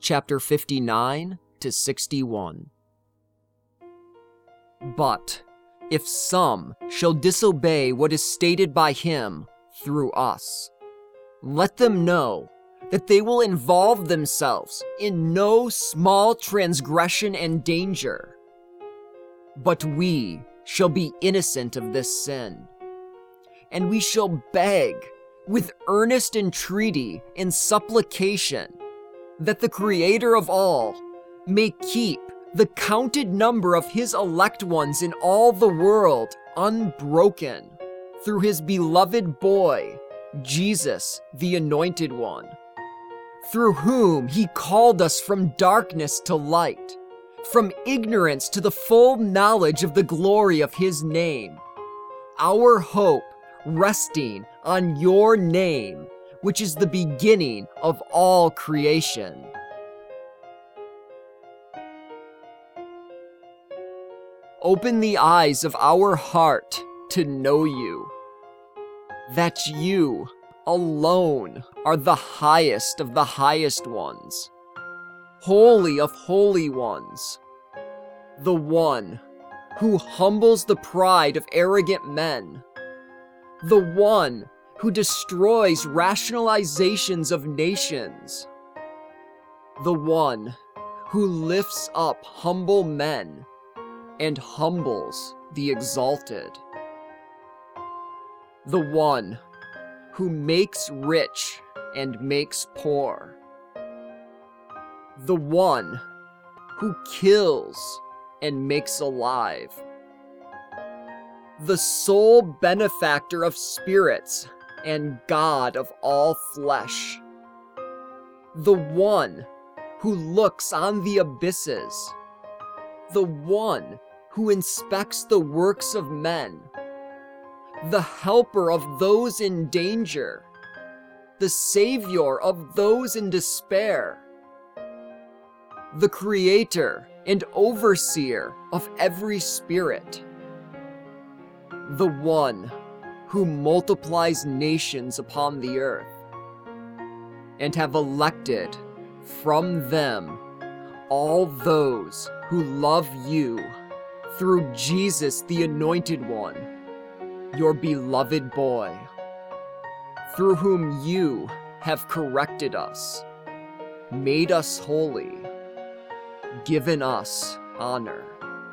chapter 59 to 61. But if some shall disobey what is stated by him through us, let them know that they will involve themselves in no small transgression and danger. But we shall be innocent of this sin, and we shall beg with earnest entreaty and supplication that the Creator of all may keep the counted number of his elect ones in all the world unbroken through his beloved boy, Jesus, the Anointed One, through whom he called us from darkness to light, from ignorance to the full knowledge of the glory of his name, our hope resting on your name, which is the beginning of all creation. Open the eyes of our heart to know you, that you alone are the highest of the highest ones, holy of holy ones, the one who humbles the pride of arrogant men, the one who destroys rationalizations of nations, the one who lifts up humble men and humbles the exalted, the one who makes rich and makes poor, the one who kills and makes alive, the sole benefactor of spirits and God of all flesh, the one who looks on the abysses, the one who inspects the works of men, the helper of those in danger, the savior of those in despair, the creator and overseer of every spirit, the one who multiplies nations upon the earth, and have elected from them all those who love you through Jesus the Anointed One, your beloved boy, through whom you have corrected us, made us holy, given us honor.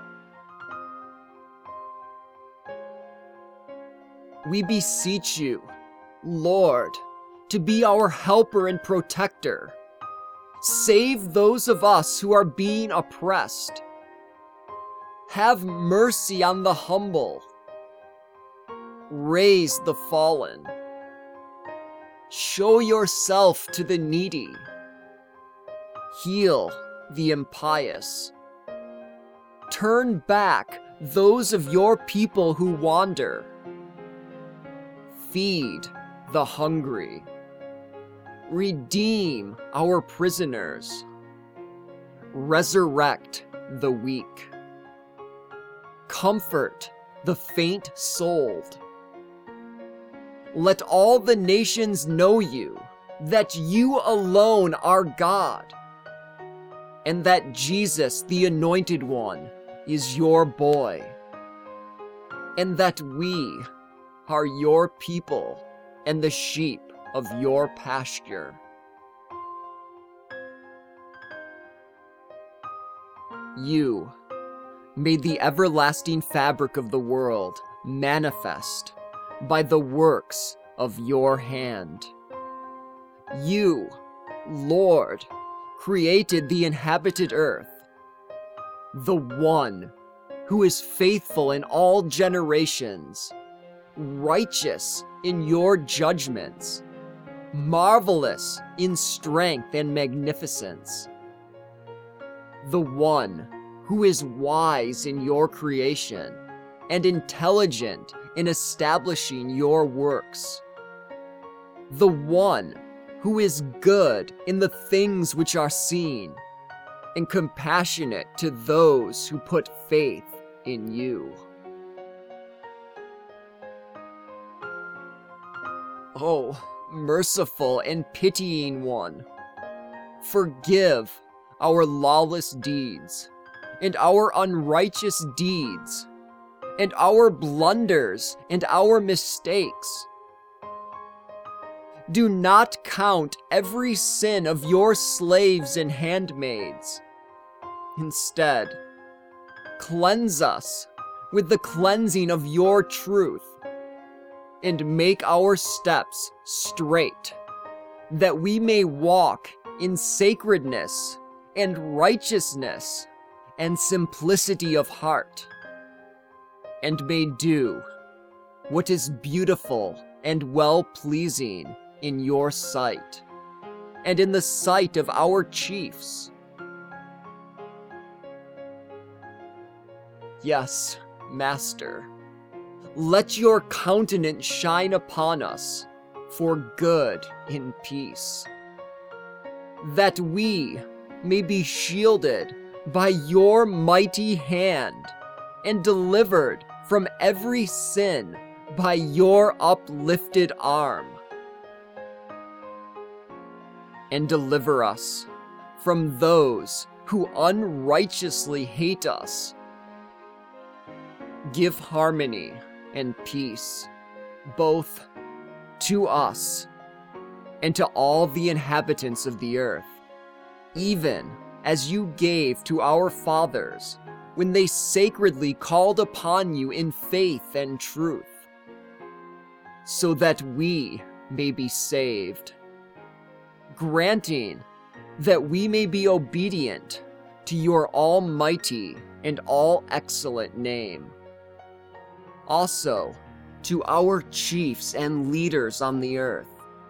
We beseech you, Lord, to be our helper and protector. Save those of us who are being oppressed. Have mercy on the humble. Raise the fallen. Show yourself to the needy. Heal the impious. Turn back those of your people who wander. Feed the hungry. Redeem our prisoners. Resurrect the weak. Comfort the faint-souled. Let all the nations know you, that you alone are God, and that Jesus, the Anointed One, is your boy, and that we are your people and the sheep of your pasture. You made the everlasting fabric of the world manifest by the works of your hand. You, Lord, created the inhabited earth, the one who is faithful in all generations, righteous in your judgments, marvelous in strength and magnificence, the one who is wise in your creation and intelligent in establishing your works, the one who is good in the things which are seen and compassionate to those who put faith in you. Oh, merciful and pitying one, forgive our lawless deeds, and our unrighteous deeds, and our blunders and our mistakes. Do not count every sin of your slaves and handmaids. Instead, cleanse us with the cleansing of your truth, and make our steps straight, that we may walk in sacredness and righteousness and simplicity of heart, and may do what is beautiful and well-pleasing in your sight, and in the sight of our chiefs. Yes, Master, let your countenance shine upon us for good in peace, that we may be shielded by your mighty hand and delivered from every sin by your uplifted arm. And deliver us from those who unrighteously hate us. Give harmony and peace, both to us and to all the inhabitants of the earth, even as you gave to our fathers when they sacredly called upon you in faith and truth, so that we may be saved, granting that we may be obedient to your almighty and all-excellent name. Also, to our chiefs and leaders on the earth.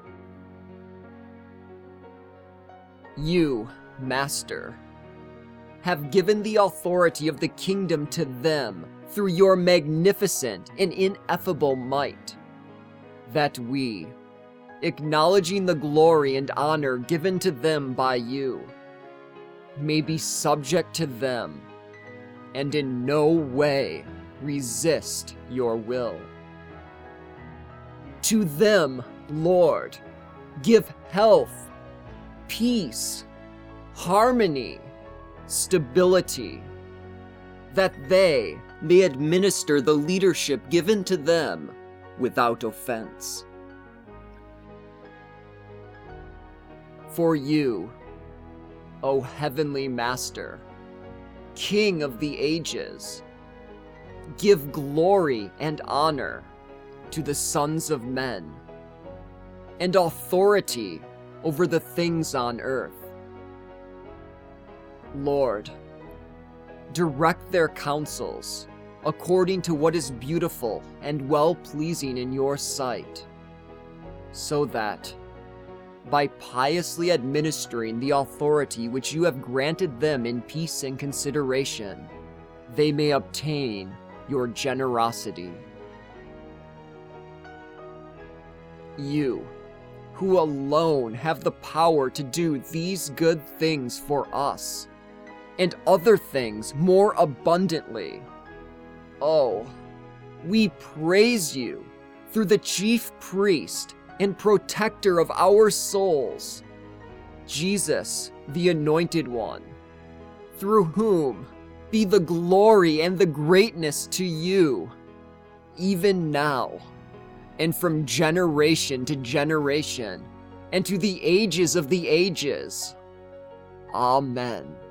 You, Master, have given the authority of the kingdom to them through your magnificent and ineffable might, that we, acknowledging the glory and honor given to them by you, may be subject to them, and in no way resist your will. To them, Lord, give health, peace, harmony, stability, that they may administer the leadership given to them without offense. For you, O Heavenly Master, King of the ages, give glory and honor to the sons of men, and authority over the things on earth. Lord, direct their counsels according to what is beautiful and well-pleasing in your sight, so that, by piously administering the authority which you have granted them in peace and consideration, they may obtain your generosity. You, who alone have the power to do these good things for us, and other things more abundantly. Oh, we praise you through the chief priest and protector of our souls, Jesus, the Anointed One, through whom be the glory and the greatness to you, even now, and from generation to generation, and to the ages of the ages. Amen.